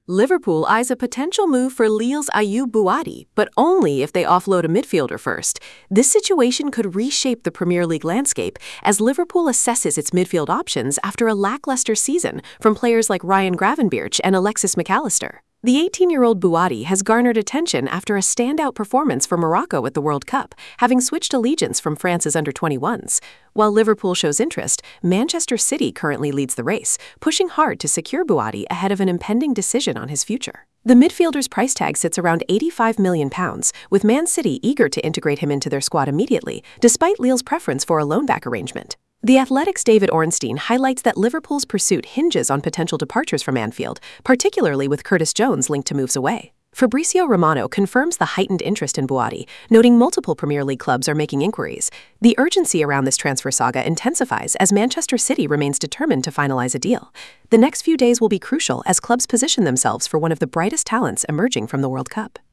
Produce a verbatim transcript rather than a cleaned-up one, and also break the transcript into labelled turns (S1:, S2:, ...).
S1: Liverpool eyes a potential move for Lille's Ayoub Buati, but only if they offload a midfielder first. This situation could reshape the Premier League landscape as Liverpool assesses its midfield options after a lackluster season from players like Ryan Gravenberch and Alexis McAllister. The eighteen-year-old Buati has garnered attention after a standout performance for Morocco at the World Cup, having switched allegiance from France's under twenty-ones. While Liverpool shows interest, Manchester City currently leads the race, pushing hard to secure Buati ahead of an impending decision on his future. The midfielder's price tag sits around eighty-five million pounds, with Man City eager to integrate him into their squad immediately, despite Lille's preference for a loan-back arrangement. The Athletic's David Ornstein highlights that Liverpool's pursuit hinges on potential departures from Anfield, particularly with Curtis Jones linked to moves away. Fabrizio Romano confirms the heightened interest in Buati, noting multiple Premier League clubs are making inquiries. The urgency around this transfer saga intensifies as Manchester City remains determined to finalize a deal. The next few days will be crucial as clubs position themselves for one of the brightest talents emerging from the World Cup.